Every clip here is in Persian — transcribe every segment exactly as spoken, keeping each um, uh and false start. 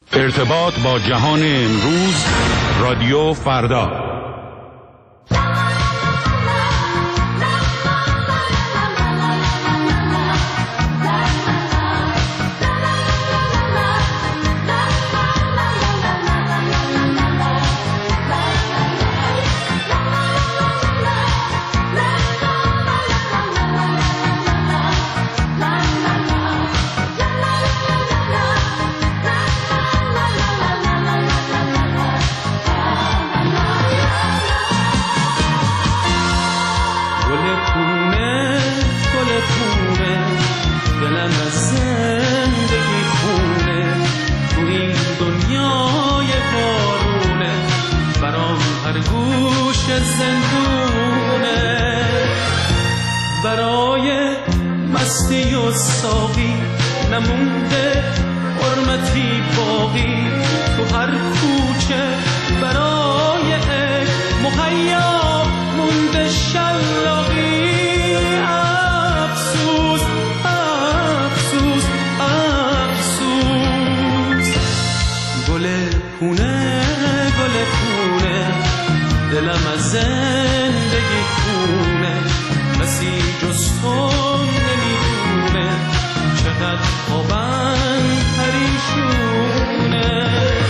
ارتباط با جهان امروز، رادیو فردا. برای مستی و ساقی نمونده حرمتی باقی، تو هر کوچه برای عشق مهیا مونده شلاقی. افسوس افسوس افسوس، گل پونه گل پونه، دلم از زندگی خونه، کسی جز تو نمیدونه چقدر خوابم پریشونه.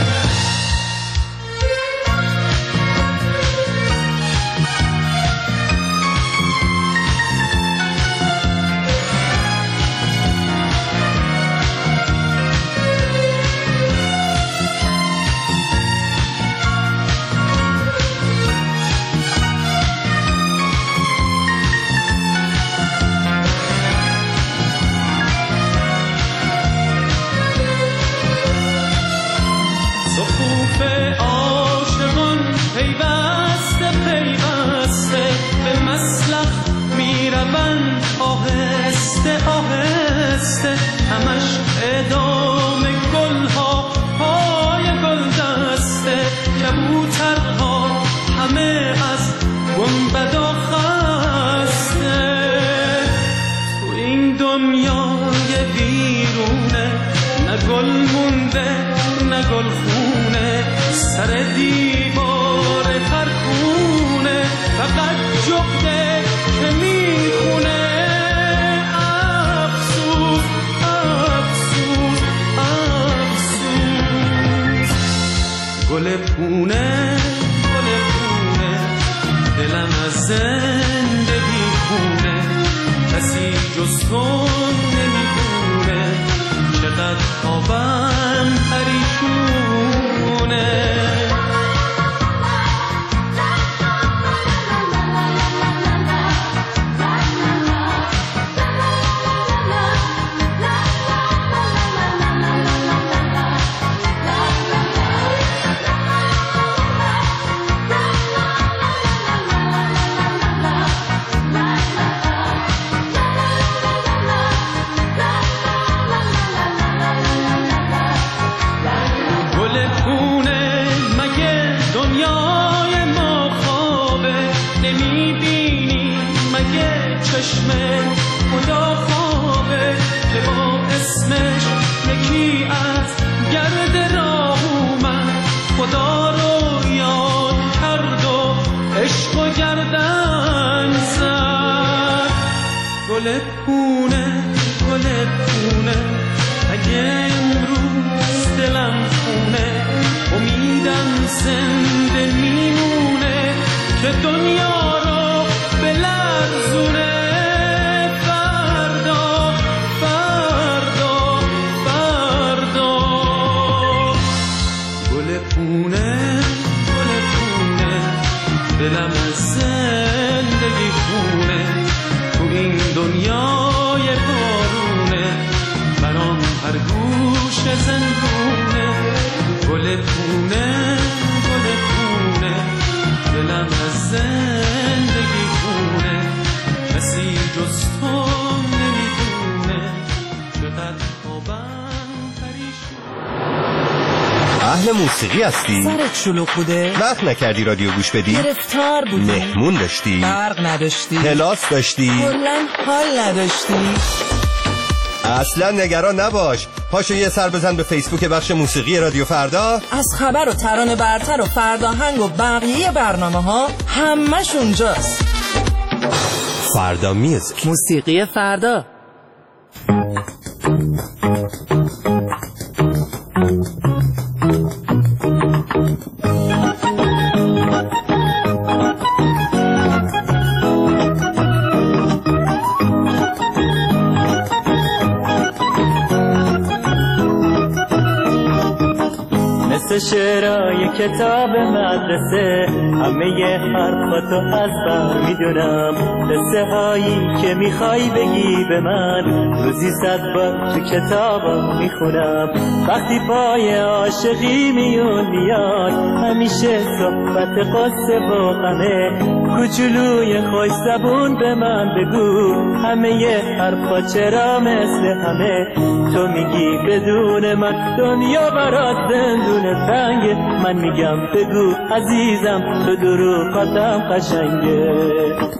عاشقان پیوسته پیوسته به مسلخ میروند آهسته آهسته، همش ادامه گلها پای گل دسته، کبوترها همه از گنبدا خسته. تو این دنیای بیرونه نه گل مونده نه گل خونه، سر دیوار خرخونه فقط جغده که میخونه. افسوس افسوس افسوس، گل پونه گل پونه، دلم از زندگی خونه، کسی جز تو نمیدونه چقدر خوابم پریشونه. چشمه خدا خوابه که با اسمش یکی از گرد راه اومد، خدا رو یاد کرد و عشق و گردن زد. گل پونه گل پونه، اگه امروز دلم خونه، امیدم زنده میمونه که دنیا رو بلرزونه. پونه گل پونه، دلم از زندگی خونه، تو این دنیای بارونه، برام هر گوش زندونه. گل پونه گل پونه، دلم از زندگی خونه، کسی جز تو نمیدونه چقدر خوابم اهل موسیقی هستی؟ سرت شلوغ بوده؟ وقت نکردی رادیو گوش بدی؟ گرفتار بودی؟ مهمون داشتی؟ برق نداشتی؟ کلاس داشتی؟ کلاً حال نداشتی؟ اصلا نگران نباش. پاشو یه سر بزن به فیسبوک بخش موسیقی رادیو فردا. از خبر و ترانه برتر و فرداهنگ و بقیه برنامه ها همش اونجاست. فردا میوزیک، موسیقی فردا. مثل شعرهای کتاب مدرسه همه حرفاتو از بر میدونم، قصه هایی که میخوای بگی به من روزی صد بار تو کتابم میخونم. وقتی پای عاشقی میون میاد همیشه صحبت قصه و غمه، کوچولوی خوش زبون به من بگو همه حرفا چرا مثل همه. تو میگی بدون من دنیا برات زندونه تنگه، من میگم بگو عزیزم تو دروغاتم قشنگه.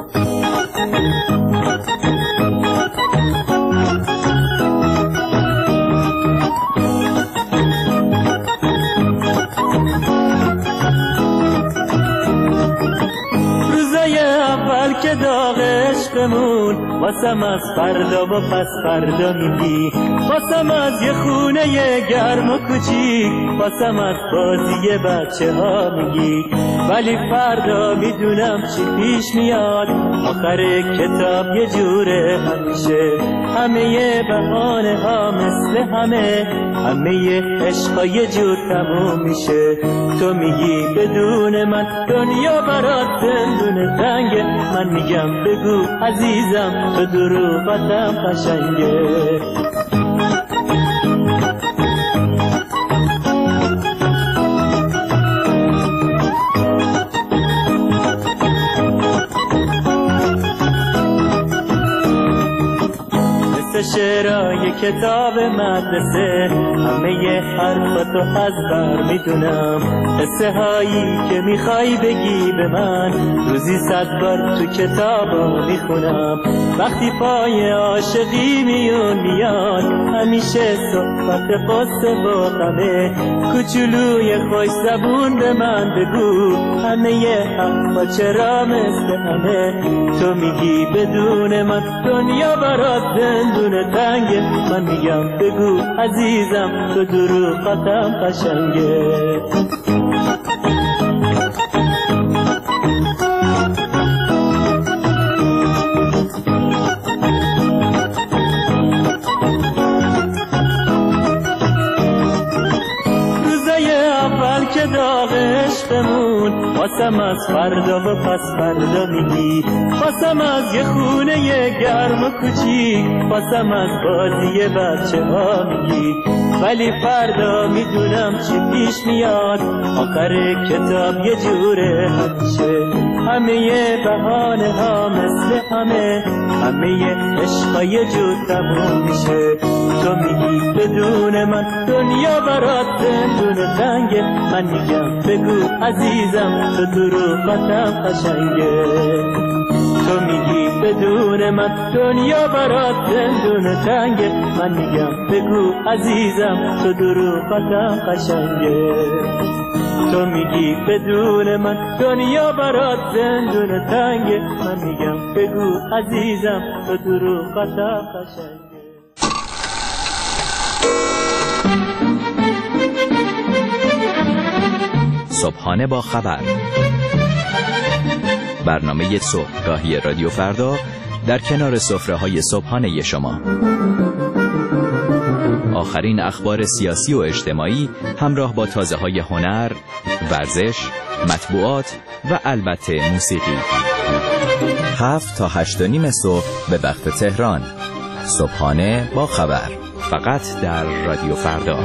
روزای اول که داغ عشقمون واسم از فردا و پس فردا میگی، واسم از یه خونه گرم و کوچیک، واسم از بازی بچه ها میگی. ولی فردا میدونم چی پیش میاد، آخر کتاب یه جوره همیشه، همه بهانه ها مثل همه، همه عشقا یه جور تموم میشه. تو میگی بدون من دنیا برات زندونه تنگه، من میگم بگو عزیزم تو دروغاتم قشنگه. شعرهای کتاب مدرسه همه حرفاتو از بر میدونم، قصه هایی که میخوای بگی به من روزی صد بار تو کتابو میخونم. وقتی پای عاشقی میون میاد همیشه صحبت قصه و غمه، کوچولوی خوش زبون به من بگو همه حرفا چرا مثل همه. تو میگی بدون من دنیا برات زندونه تنگه، من میگم بگو عزیزم تو دروغاتم قشنگه. که داغ عشقمون واسم از فردا و پس فردا میگی، واسم از یه خونه گرم و کوچیک، واسم از بازی بچه ها میگی. ولی فردا میدونم چی پیش میاد، آخر کتاب یه جوره همیشه، همه بهانه ها مثل همه، همه عشقا یه جور تموم میشه. تو میگی بدون من دنیا برات زندونه تنگه، من میگم بگو عزیزم تو دروغاتم قشنگه. تو میگی بدون من دنیا برات زندونه تنگه، من میگم بگو عزیزم تو دروغاتم قشنگه. تو میگی بدون من دنیا برات زندونه تنگه، من میگم بگو عزیزم تو دروغاتم قشنگه. صبحانه با خبر، برنامه صبحگاهی رادیو فردا در کنار سفره‌های صبحانه شما. آخرین اخبار سیاسی و اجتماعی همراه با تازه‌های هنر، ورزش، مطبوعات و البته موسیقی. هفت تا هشت و نیم صبح به وقت تهران. صبحانه با خبر، فقط در رادیو فردا.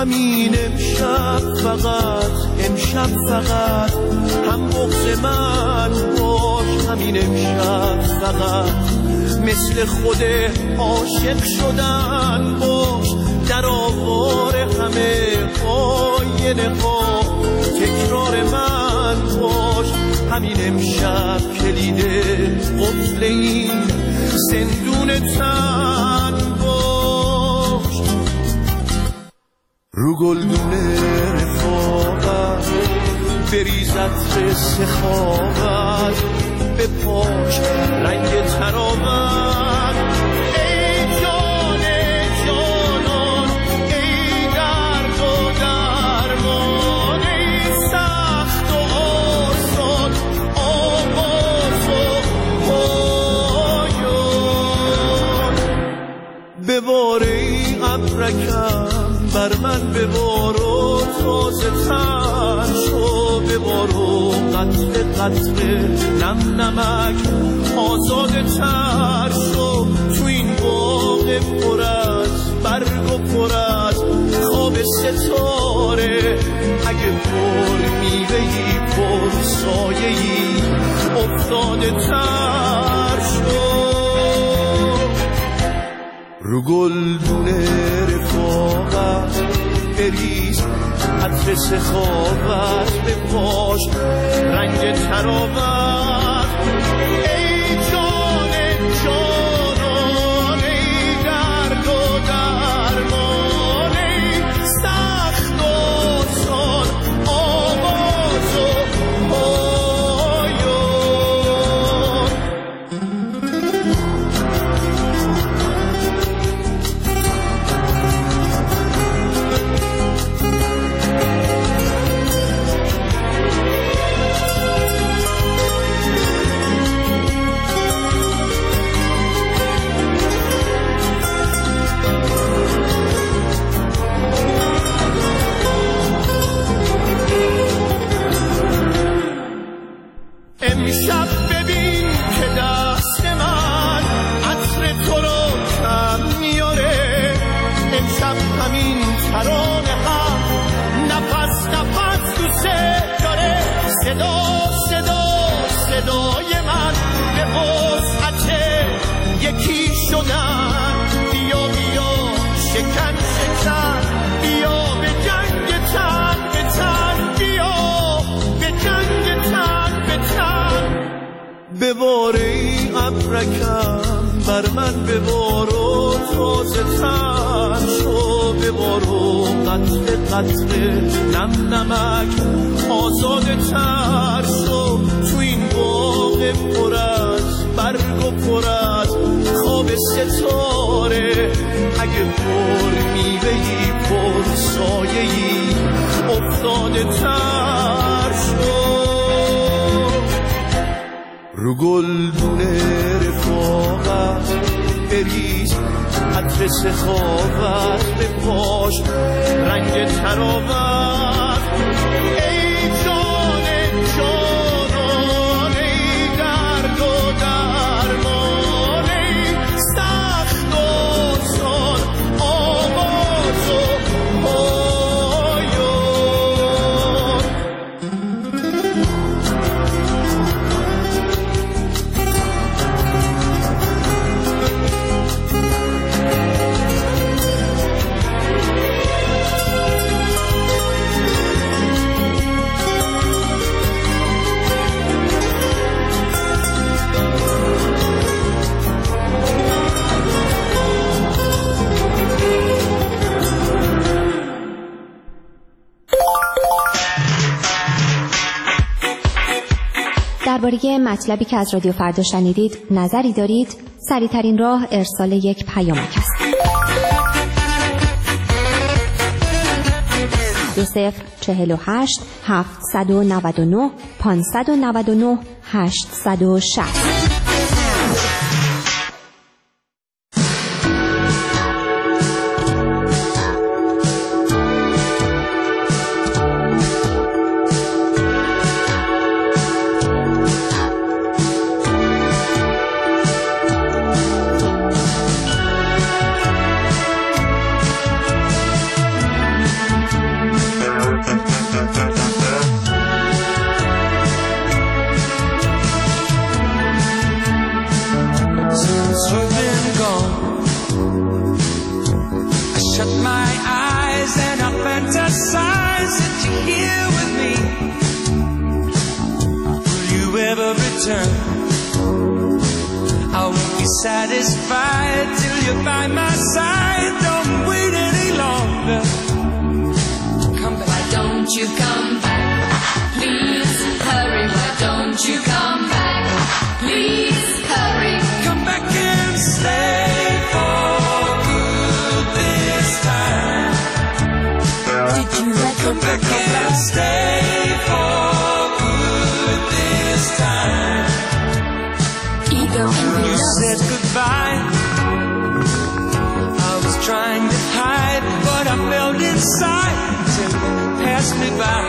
همین امشب فقط امشب فقط هم بغض من باش، همین امشب فقط مثل خود عاشق شدن باش، در آوار همه آینه ها تکرار من باش، همین امشب کلید قفل این زندون تن باش. رو گلدون رفاقت بریز عطر سخاوت، به پاش رنگ تراوت، ای جان جانان ای درد و درمان، ای سخت و آسان آواز و پایان. ببار ای ابرکم بر من ببار و تازه تر شو، ببار و قطره قطره نم نمک آزاده تر شو، تو این باغ پر از برگ و پر از خواب ستاره، اگه پر میوهی پر سایه‌ای افتاده تر شو. رو گلدون رفاقت بریز عطر سخاوت، به پاش رنگ تراوت، ای جان جانان ای درد و درمان، ای سخت و سان آواز و پایان. امشب ببین که دست من عطر تو رو کم میاره، امشب همین ترانه هم نفس نفس دوست داره، صدا صدا صدای من به وسعت یکی شدن، بیا بیا شکن شکن بیا به جنگ تن به تن، بیا به جنگ تن به تن. ببار ای ابرکم بر من ببار و تازه تر شو، ببار و قطره قطره نم نمک آزاده تر شو، تو این باغ پر از برگ و پر از خواب ستاره، اگه پر میوهی پر سایه‌ای افتاده تر شو. رو گلدون رفاقت بریز عطر سخاوت، به پاش رنگ تراوت، ای جان جانان ای درد و درمان، ای سخت و سان آواز و پایان. درباره مطلبی که از رادیو فردا شنیدید نظری دارید؟ سریع‌ترین راه ارسال یک پیامک است. دو صفر چهل و هشت هفتصد و نود و نه پانصد و نود و نه هشتصد و شصت. satisfied till you're by my side. Don't wait any longer. Come back. Why don't you come back? Please hurry. Why don't you come back? Please hurry. Come back and stay for good this time. Did you like come back and stay for good this time? Ego and you said goodbye. I was trying to hide what I felt inside until you passed me by.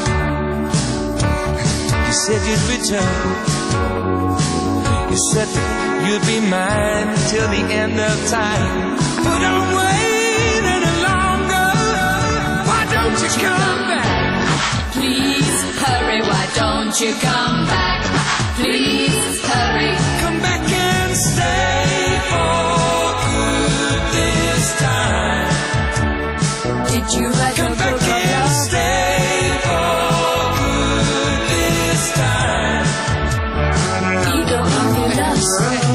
You said you'd return. You said that you'd be mine till the end of time. But don't wait any longer. Why don't you come back? Please hurry. Why don't you come back? Please hurry. Come back and stay for good this time. Did you like come back and stay for good this time? Ego of your love.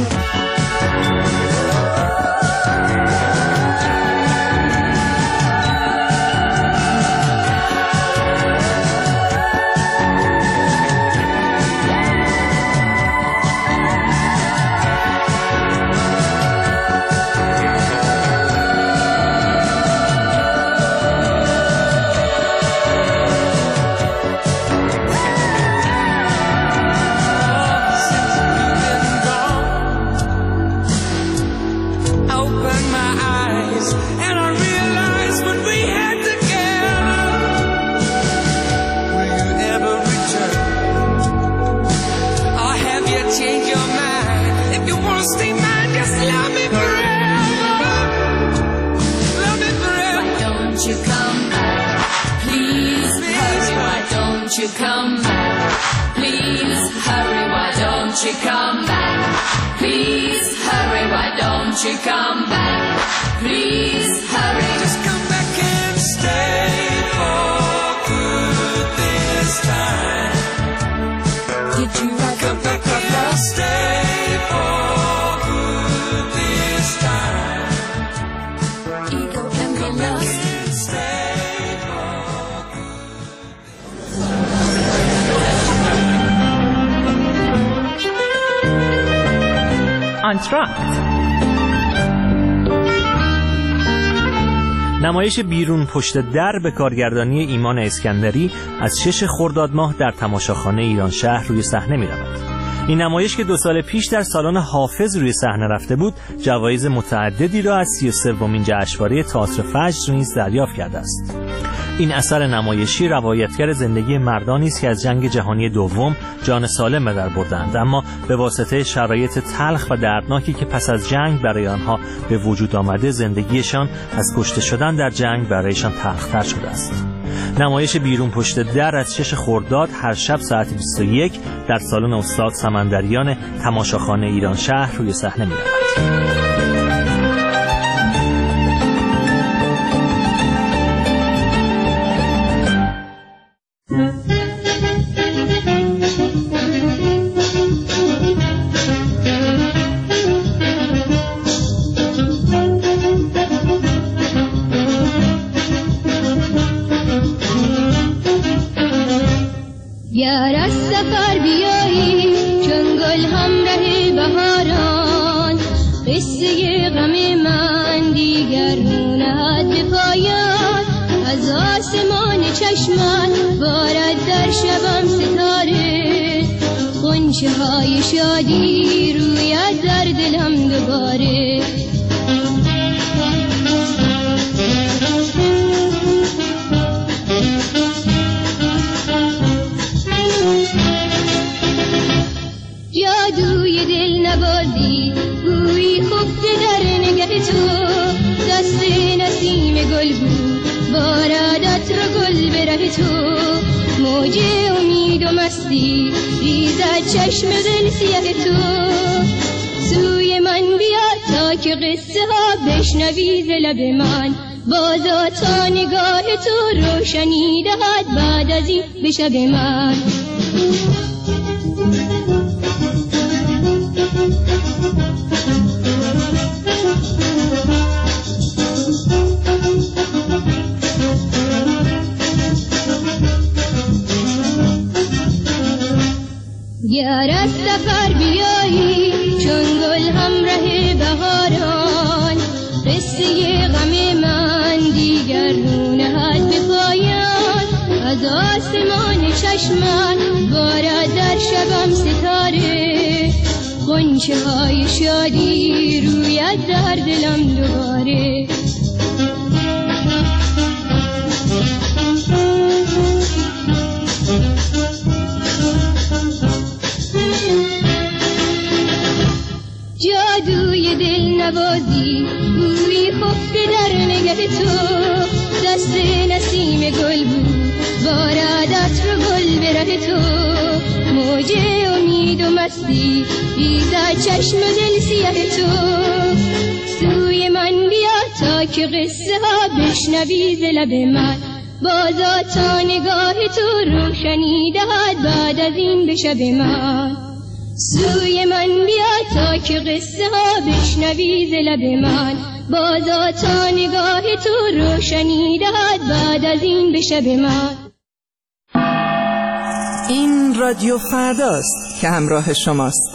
You come back, please hurry, why don't you come back? Please hurry, why don't you come back? Please hurry. Just come back and stay for good this time. Did you like come back and stay for good this time? Ego can be lost. انتراکت، نمایش بیرون پشت در به کارگردانی ایمان اسکندری از شش خرداد ماه در تماشاخانه ایران شهر روی صحنه می رود. این نمایش که دو سال پیش در سالن حافظ روی صحنه رفته بود، جوایز متعددی را از سی و سومین جشنواره تئاتر فجر نیز دریافت کرده است. این اثر نمایشی روایتگر زندگی مردانی است که از جنگ جهانی دوم جان سالم به در بردند، اما به واسطه شرایط تلخ و دردناکی که پس از جنگ برای آنها به وجود آمده، زندگیشان از کشته شدن در جنگ برایشان تلختر شده است. نمایش بیرون پشت در از شش خرداد هر شب ساعت بیست و یک در سالن استاد سمندریان تماشاخانه ایران شهر روی صحنه می‌رود. گر از سفر بیایی چون گل همراه بهاران، قصه غم من دیگر نهد به پایان. از آسمان چشمت بارد در شبم ستاره، غنچه های شادی روید در دلم دوباره. جادوی دل نبردی گویی خفته در نگه تو، دست نسیم گل بود بارد عطر گل به ره تو. موج امید و مستی ریزد چشم دل سیاه تو، سوی من بیا تا که قصه ها بشنوی ز لب من. بازا تا نگاه تو روشنی دهد بعد از این به شب من. گر از سفر بیایی چون گل همراه بهاران، قصه غم من دیگر رو نهد به پایان. از آسمان چشمت بارد در شبم ستاره، غنچه های شادی رویت در دلم دوباره. جادوی دل نوازی بوی خفته در نگه تو، دست نسیم گل بود بارد عطر گل به ره تو. موج امید و مستی ریزد چشم و دل سیه تو. سوی من بیا تا که قصه ها بشنوی ز لب من، بازا تا نگاه تو روشنی دهد بعد از این به شب من. سوی من بیا تا که قصه ها بشنوی ز لب من، بازا تا نگاه تو روشنی دهد بعد از این به شب من. این رادیو فرداست که همراه شماست.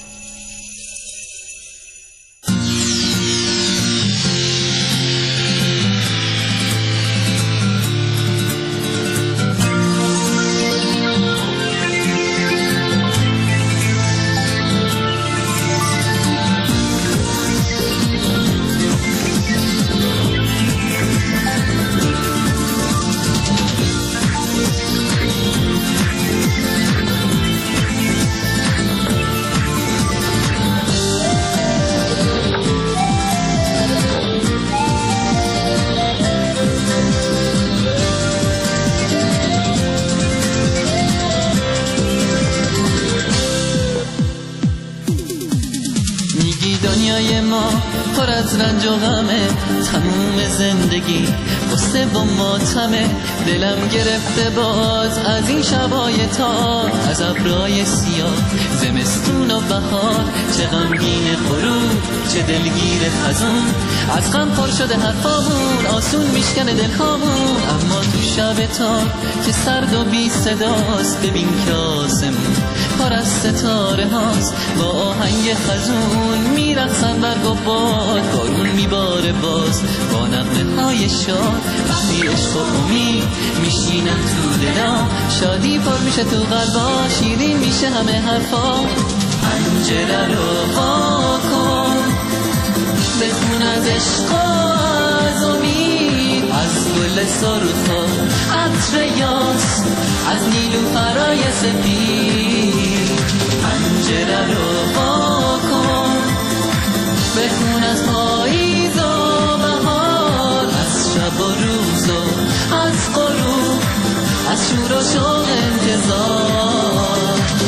دنیای ما پر از رنج و غمه، تموم زندگی غصه و ماتمه. دلم گرفته باز از این شبای تار، از ابرای سیاه زمستون و بهار. چه غمگین غروب چه دلگیر خزون، از غم پر شده حرفامون آسون میشکنه دلخامون. اما تو شب تار که سرد و بی صداست، ببین که آسمون پر از ستاره هاست. با آهنگ خزون میرقصن برگ و باد، بارون میباره باز با نغمه های شاد. وقتی عشق و امید میشینن تو دلا، شادی پر میشه تو قلبا، شیرین میشه همه حرفا. پنجره رو وا کن بخون از عشق و از امید، از گل سرخ و عطر یاس، از نیلوفرای سپید. پنجره رو وا کن بخون از پاییز و بهار، از شب و روز و از غروب، از شور و شوق انتظار.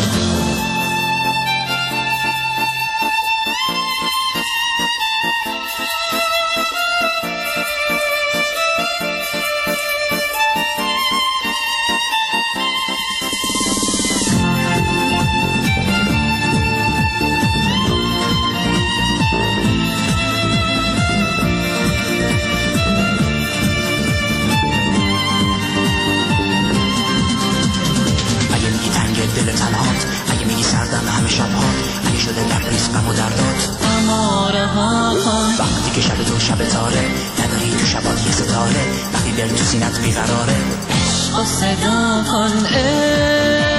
وقتی که شب تو شب تاره، نداری تو شبات یه ستاره، وقتی دل تو سینت بیقراره. عشق و صدا کن عشق،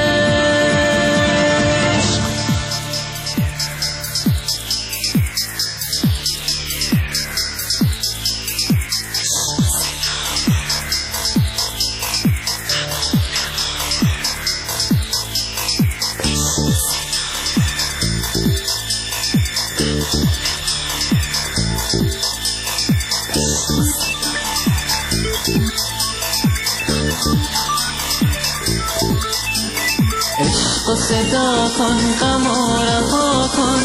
و صدا کن غم و رها کن.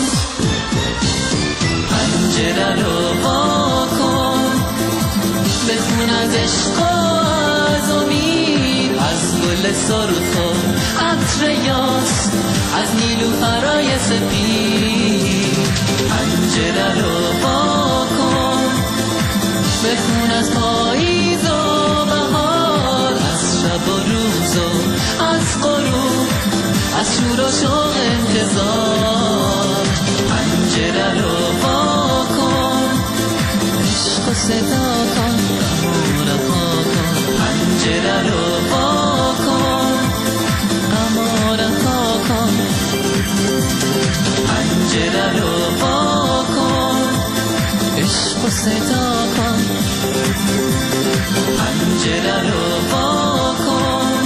پنجره رو وا کن بخون از عشق و از امید، از گل سرخ و عطر یاس، از نیلوفرای سپید. پنجره رو وا کن، بخون از پاییز و بهار، از شب و روز و از غروب، از شور و شوق انتظار. پنجره رو وا کن، عشق و صدا کن، غم و رها کن. پنجره رو وا کن، غم و رها کن. پنجره رو وا کن، عشق و صدا کن. پنجره رو وا کن،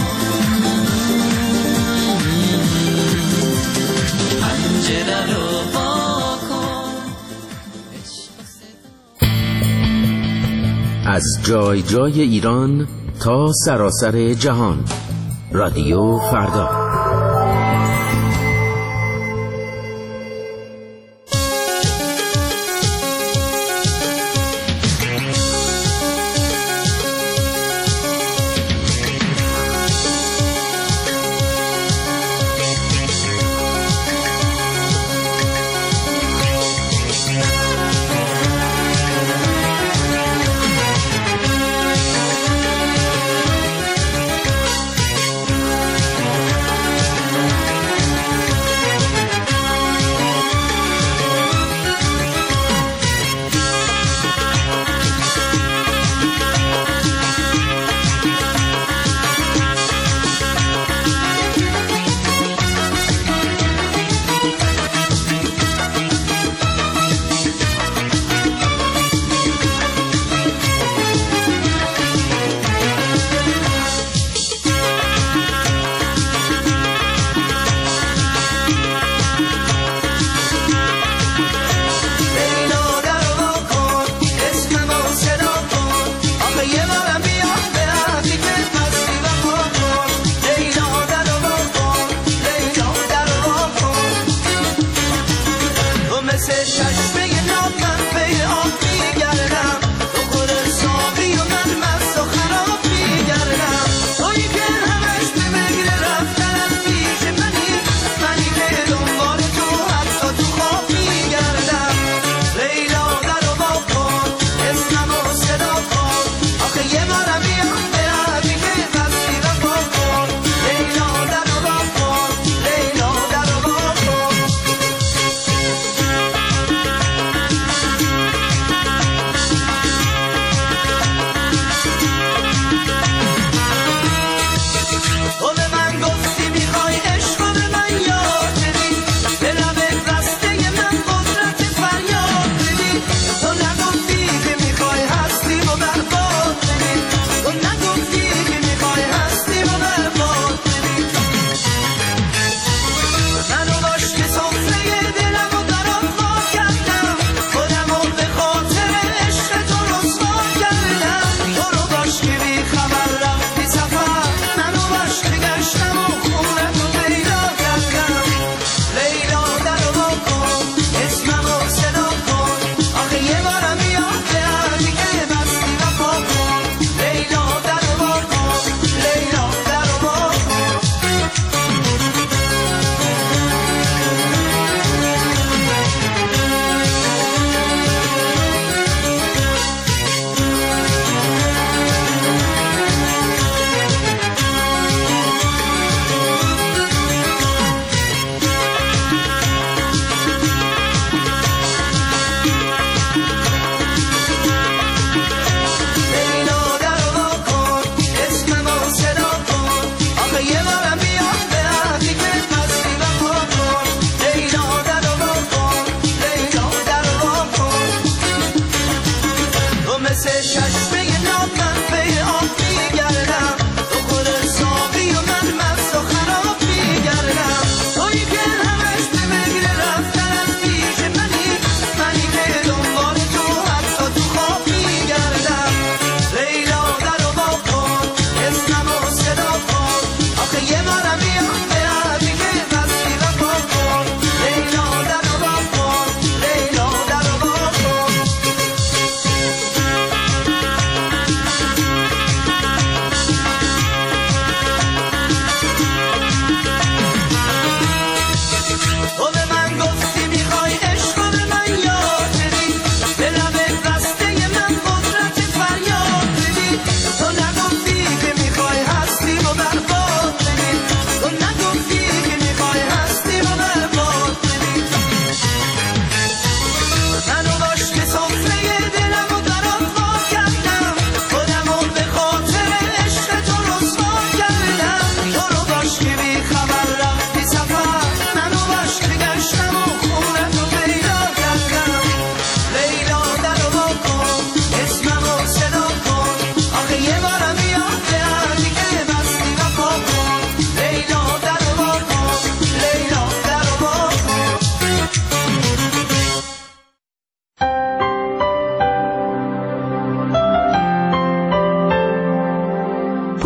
پنجره رو وا کن. از جای جای ایران تا سراسر جهان، رادیو فردا.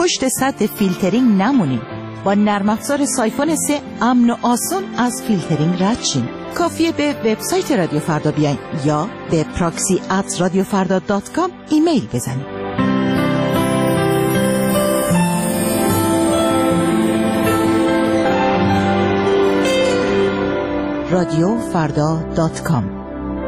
پشت سطح فیلترینگ نمونیم. با نرم افزار سایفون سه امن و آسون از فیلترینگ رد شیم. کافیه به وبسایت رادیو فردا بیاین یا به پراکسی ات رادیو فردا دات کام ایمیل بزنید. رادیو فردا دات کام.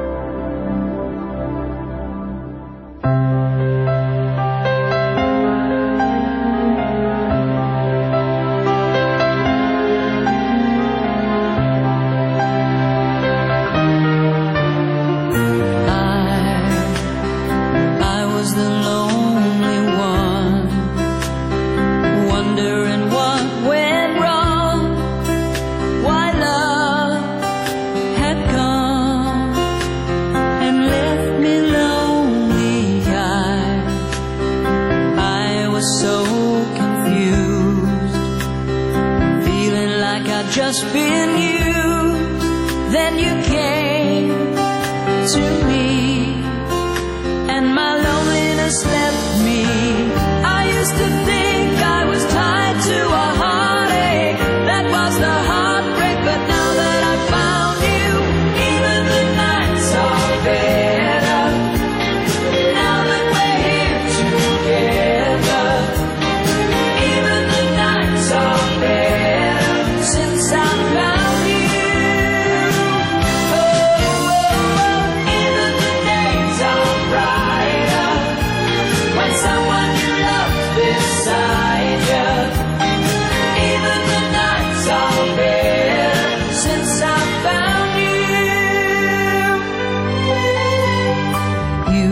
Just been used, then you came to me, and my loneliness left me. I used to think I was tied to a heartache, that was the heartbreak, but now that I found you, even the nights are better. Now that we're here together, even the nights are better. Since I found you, oh, oh, oh, even the days are brighter when someone you love beside you. Even the nights are better since I found you. You,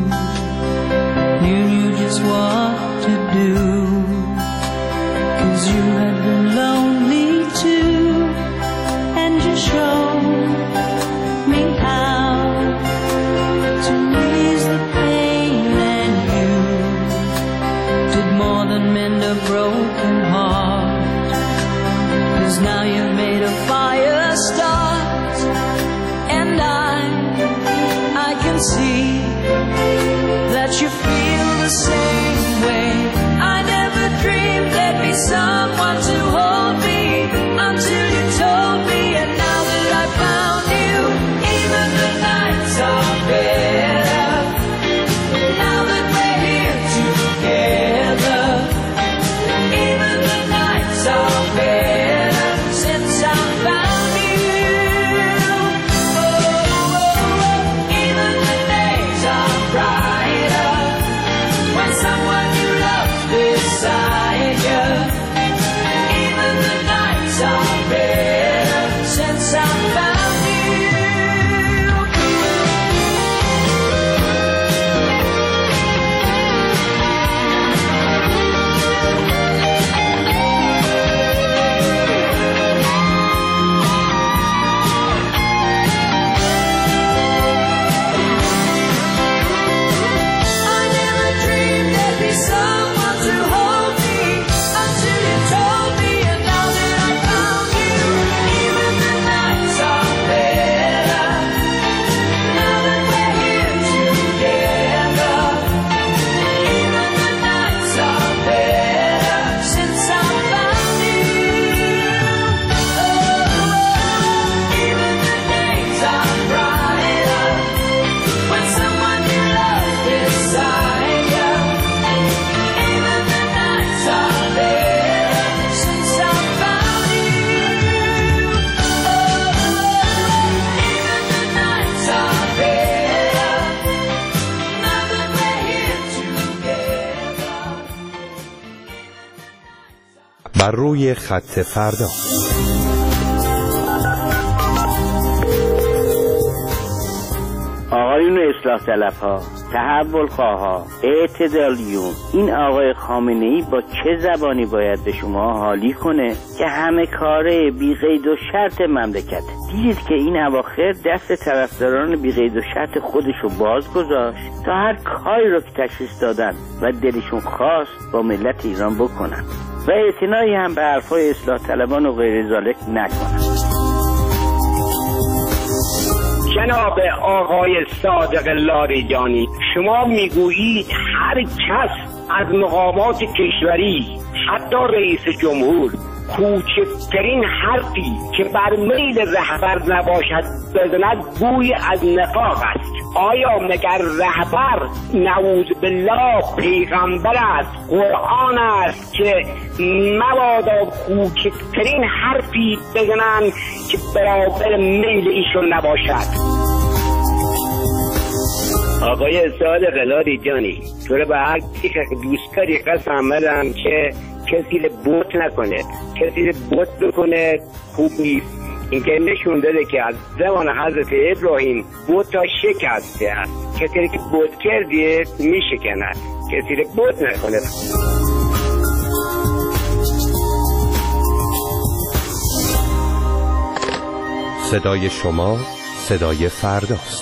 you knew just what to do, 'cause you had been lonely too, and you showed me how to ease the pain, and you did more than mend a broken heart, 'cause now you've made a fire start, and I, I can see that you feel the same way. I never dreamed there'd be someone to hold me until you told me, and now that I found you, even the nights are better. Now that we're here together, even the nights are better since I found you. Oh, oh, oh, even the days are brighter when someone you love beside you. Even the nights are better since I found you. I never dreamed there'd be someone to hold me until you told me, and now that I found you, even the nights are better. Now that we're here together, even the nights are better since I found you. Oh, even the days are brighter when someone you love beside you. Even the nights are better since I found you. Oh, even the nights are better now that we're here together. بر روی خط فردا. آقایون اصلاح طلب‌ها، تحول خواها، اعتدالیون، این آقای خامنه‌ای با چه زبانی باید به شما حالی کنه که همه کاره بی قید و شرط مملکت؟ دیدید که این اواخر دست طرفداران بی قید و شرط خودشو باز گذاشت تا هر کاری رو که تشخیص دادن و دلشون خواست با ملت ایران بکنن و اعتنایی هم به حرفای اصلاح طلبان و غیر ذالک نکنن. جناب آقای صادق لاریجانی، شما میگویید هر کس از مقامات کشوری حتی رئیس جمهور کوچکترین حرفی که بر میل رهبر نباشد بزند بوی از نفاق است. آیا مگر رهبر نعوذ بالله پیغمبر است، قرآن است که مبادا کوچکترین حرفی بزنند که برابر میل ایشون نباشد؟ آقای صادق لاریجانی، تو رو به هر کی که دوست داری قسم بدم که کسی رو بوت نکنه، کسی رو بوت بکنه خوب نیست. این که نشون داده که از زمان حضرت ابراهیم بوت ها شکسته است. کسی رو که بوت کردیه میشکند، کسی رو بوت نکنه. صدای شما صدای فرداست.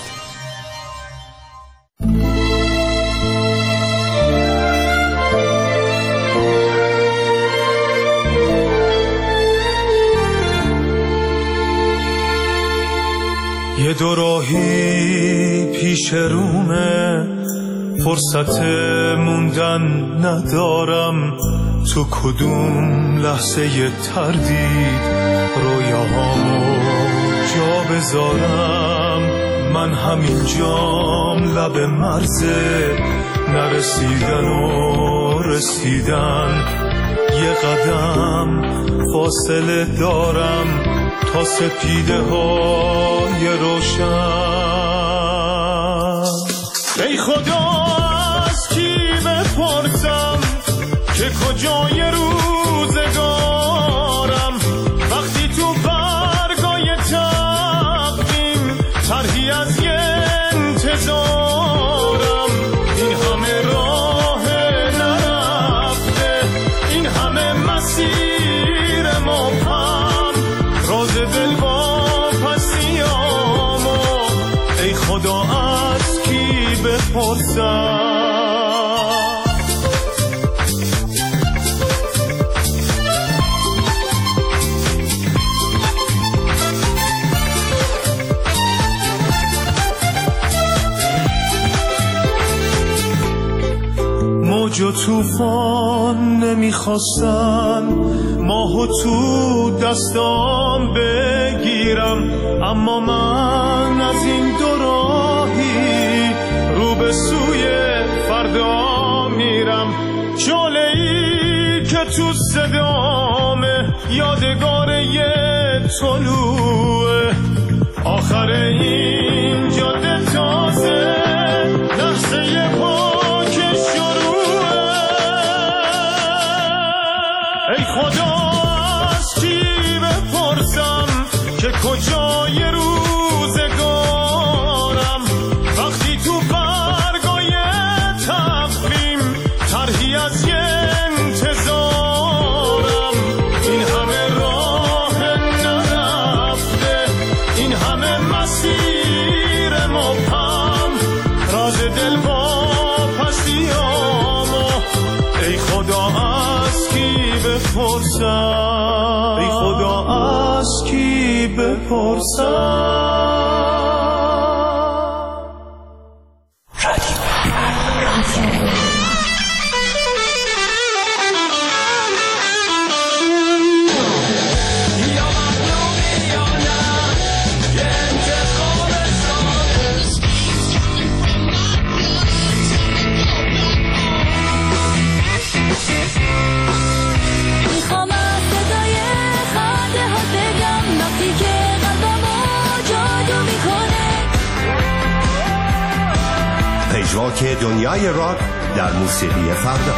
یه دو راهی پیش رومه، فرصت موندن ندارم، تو کدوم لحظه ی تردید رویاهامو جا بذارم. من همین جام لب مرزه، نرسیدن و رسیدن، یه قدم فاصله دارم تا سپیده های روشن. ای خدا از کی بپرسم که کجای روزگارم، وقتی تو برگای تقویم طرحی از یه انتظارم. این همه راه نرفته، این همه مسیر مبهم، راز دل با پسیامو ای خدا از کی بپرسم. موج و توفان نمیخواستن ماهو تو دستام بگیرم، اما من از این دو راهی رو به سوی فردا میرم. شعله‌ای که تو صدامه یادگار یه طلوعه، آخر این جاده تازه لحظه پاک شروعه. ای خدا از کی بپرسم که کجای روزگارم، وقتی تو برگای تقویم طرحی از یه انتظارم. این همه راه نرفته، این همه مسیر مبهم، راز دل با پسیامو ای خدا از کی بپرسم، ای خدا از کی بپرسم. پژواک دنیای راک در موسیقی فردا.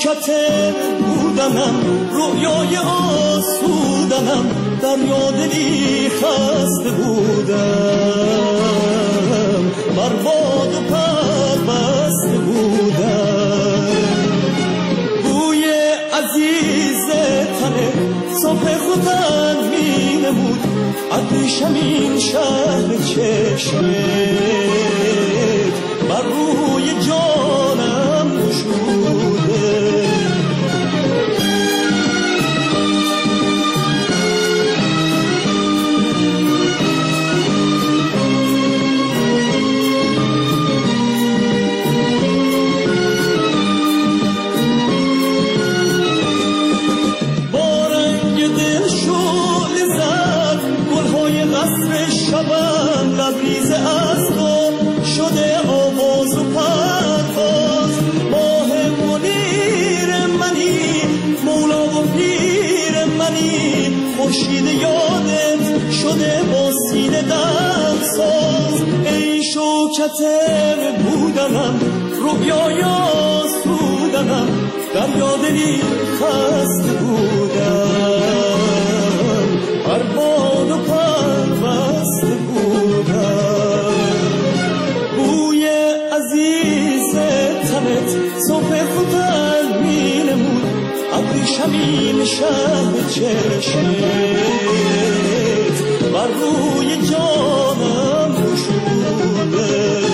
شوکت بودنم، رویای آسودنم، دریا دلی خسته بودم، بر باد و پربسته بودم. بوی عزیز تنه صبح خودم می نمود، عطشم این شهر چشمت بر روی جانم گشوده. شبم لبریز از تو شده آواز و پرواز، ماه منیر منی، مولا و پیر منی، خورشید یادت شده با سینه دم ساز. ای شوکت بودنم، رویای آسودنم، دریا دلی خسته بودم، بر باد و پربسته بودم. بوی عزیز تنت صبح خودم می نمود، ابریشم این شهر چشمت بر روی جانم گشوده.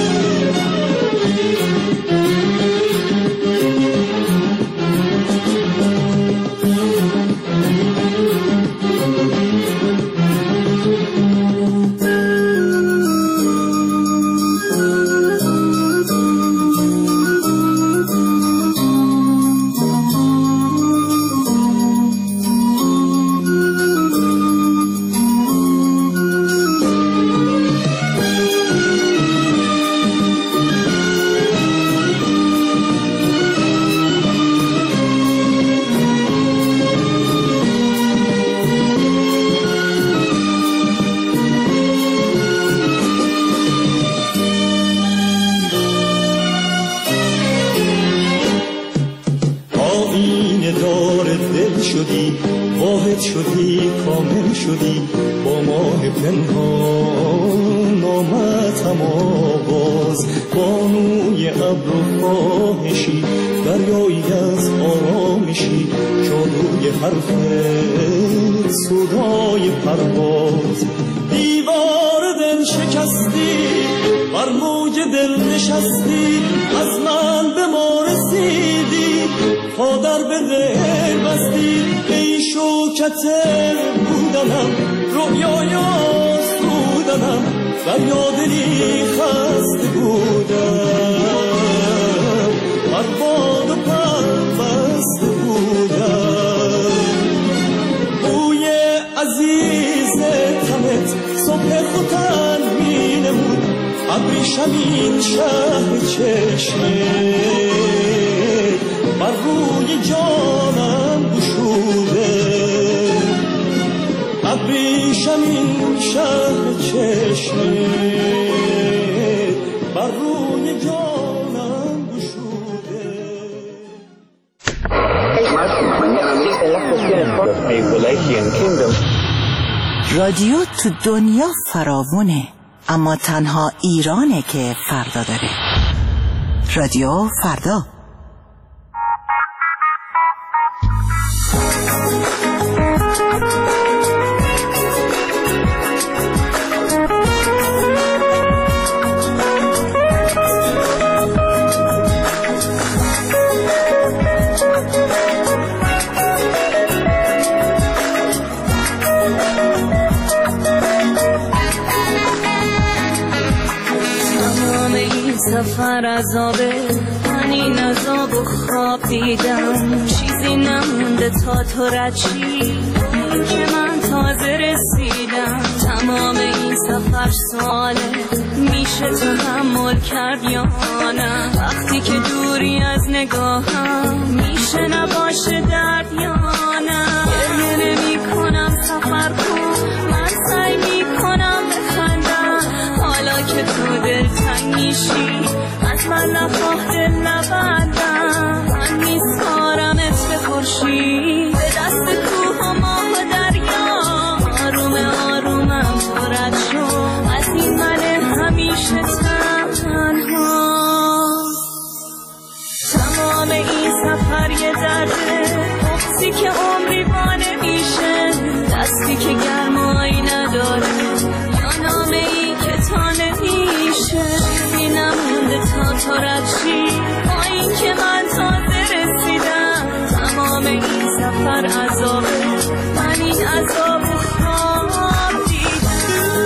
شدی کامل شدی با ماه پنهان، آمدم آواز بانوی ابر و خواهشی، دریایی از آرامشی، جادوی حرف صدای پرواز. دیوار دل شکستی، بر موج دل نشستی، از من به ما رسیدی، پادر به دل بستی. ای شوکت بودنم، رویای آسودنم، دریا دلی خسته بودم، بر باد و پربسته بودم. بوی عزیز تنت صبح خودم می نمود، ابریشم این شهر چشمت بر روی جانم گشوده. ابریشم این شهر چشمت بر روی جانم گشوده. رادیو تو دنیا فراوونه، اما تنها ایرانه که فردا داره. رادیو فردا. سفر عذابه، من این عذاب و خواب دیدم، چیزی نمونده تا تو رد شی، این که من تازه رسیدم. تمام این سفر سواله، میشه تحمل کرد یا نه؟ وقتی که دوری از نگاهم، میشه نباشه درد یا نه؟ گریه نمی کنم سفر کن، من سعی می کنم بخندم، حالا که تو دل تنگ میشی، از من نخواه دل نبندم، من میسپارم درده، بغضی که عمری با نمیشه، دستی که گرمایی نداره، یا نامه ای که تا نمیشه، چیزی نمونده تا تو رد شی، با این که من تازه رسیدم، تمام این سفر عذابه، من این عذاب خواب دیدم.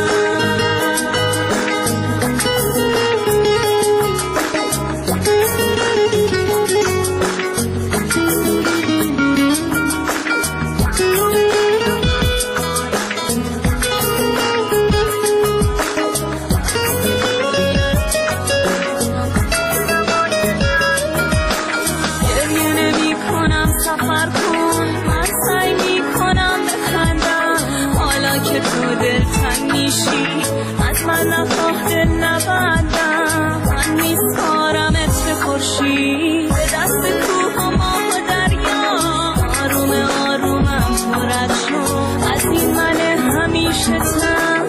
از من نخواه دل نبندم، من میسپارمت به خورشید، به دست کوه و ماه و دریا، آروم آرومم تو رد شو از این من همیشه تنها.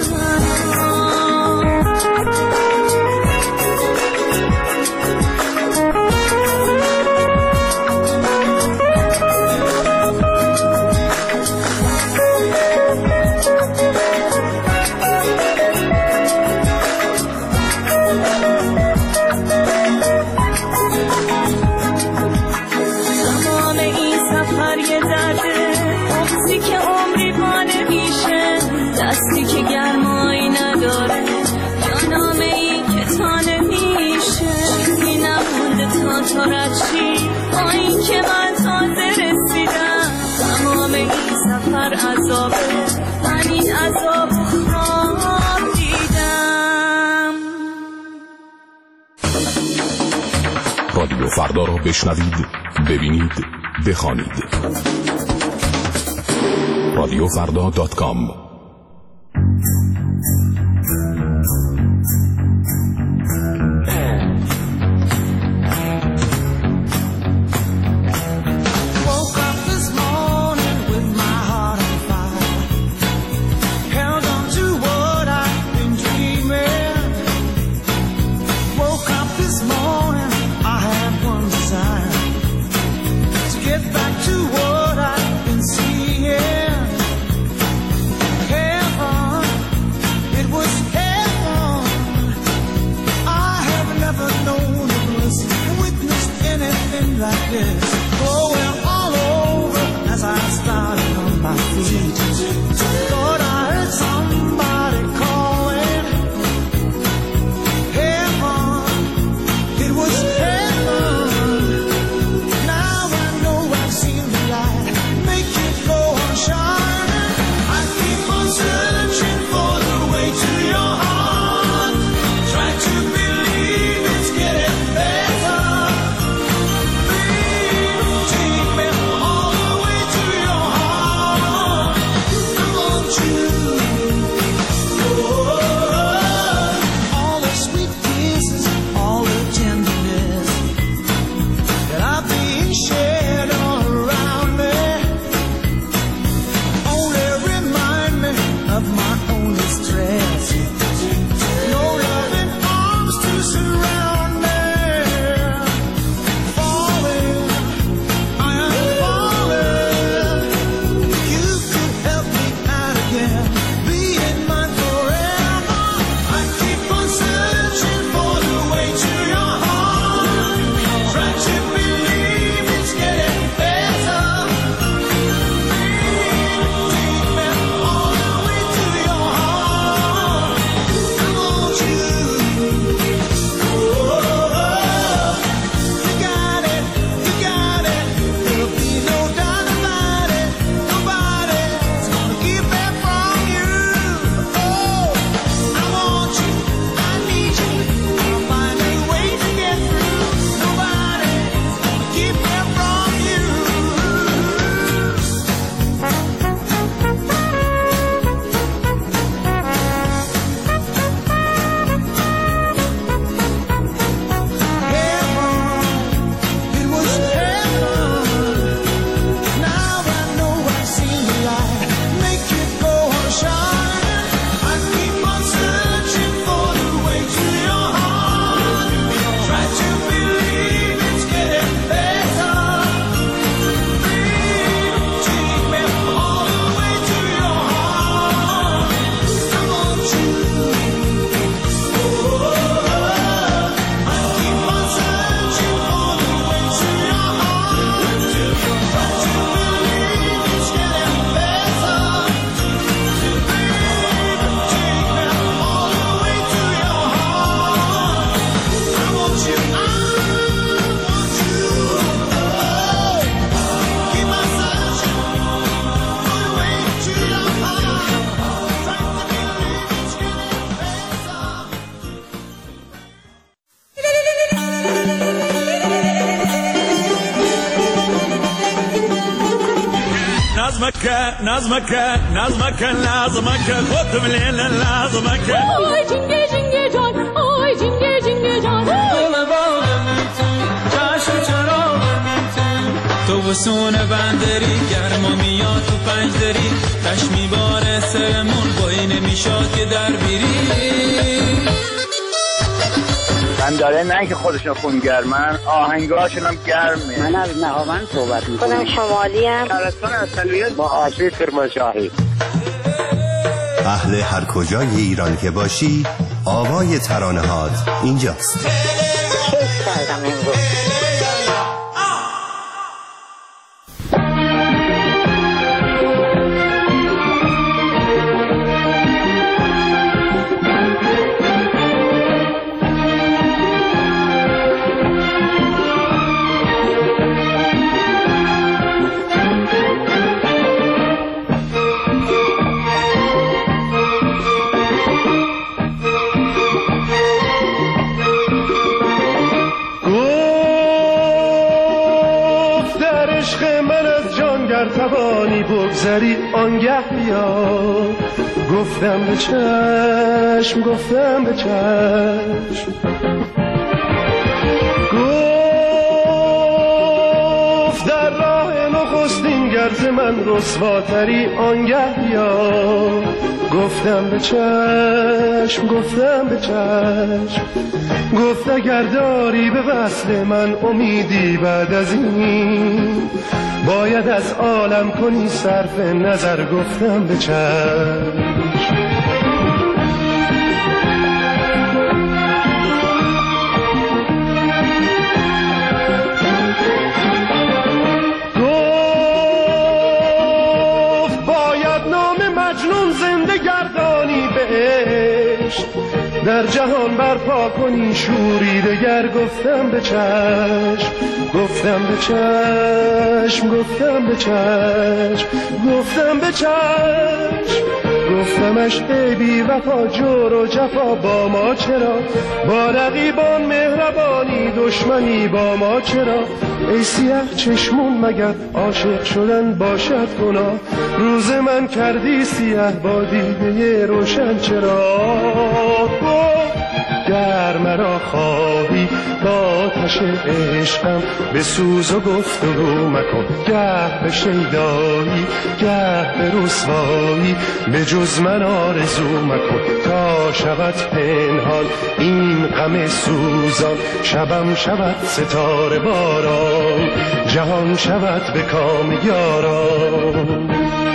دستی که گرمایی نداره، یا نامه ای که تا نمیشه، چیزی نمونده تا تو رد شی، با این که من تازه رسیدم، تمام این سفر عذابه، من این عذاب خواب دیدم. رادیو فردا را بشنوید، ببینید، بخوانید. رادیو فردا دات کام. Now I know I've seen the light. نظمك نظمك نظمك نظمك خذ الليل نظمك آی جنگه جنگه جان آی جنگه جنگه جان گل باغم تو چشم چراغم تو تو وسون بندری گرما میاد تو پنج دری تش میباره سرمون بایی نمیشاد که در بیری بنداره نه که خودشون خونگرمن آهنگاشون هم گرمه. من از نهاوند صحبت میکنم. خودم شمالی هم شهرستان اصلیت با آسیب کرمانشاهی. اهل هر کجای ایران که باشی آوای ترانه‌هات اینجاست. کیف کردم امروز. بگذری آنگه بیا گفتم به چشم گفتم به چشم گفت در راه نخستین گرز من رسواتری آنگه بیا گفتم به چشم گفتم به چشم گفت اگر داری به وصل من امیدی بعد از این باید از عالم کنی صرف نظر گفتم به چشم گفت باید نام مجنون زنده گردانی به عشق در جهان برپا کنی شوری دگر گفتم به چشم گفتم به چشم گفتم به چشم گفتم به چشم گفتمش ای بی وفا جور و جفا با ما چرا با رقیبان مهربانی دشمنی با ما چرا ای سیاه چشمون مگر عاشق شدن باشد گناه روز من کردی سیاه با دیده روشن چرا گر مرا خواهی با آتش عشقم به سوز و گفتگو مکن گه به شیدایی گه به رسوایی به جز من آرزو مکن تا شود پنهان این غم سوزان شبم شود ستاره باران جهان شود به کام یاران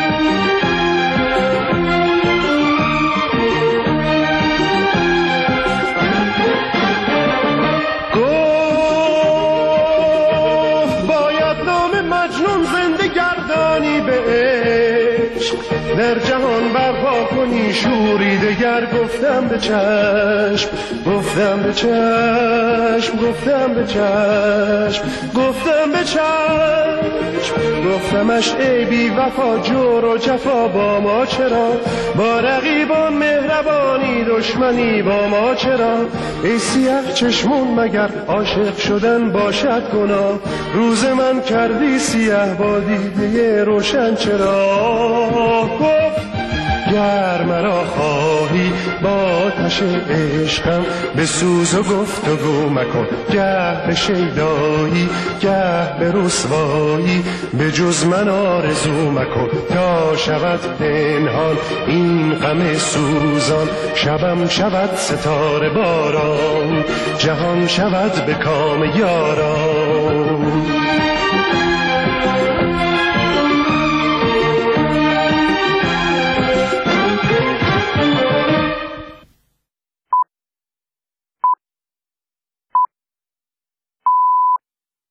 در جهان برپا کنی شوری دگر گفتم به چشم گفتم به چشم گفتم به چشم گفتم به چشم گفتمش ای بی وفا جور و جفا با ما چرا با رقیبان مهربانی دشمنی با ما چرا ای سیاه چشمون مگر عاشق شدن باشد گناه روز من کردی سیاه با دیده روشن چرا گفت گر مرا خواهی با آتش عشقم به سوز و گفتگو مکن گه به شیدایی گه به رسوایی به جز من آرزو مکن تا شود پنهان این غم سوزان شبم شود ستاره باران جهان شود به کام یاران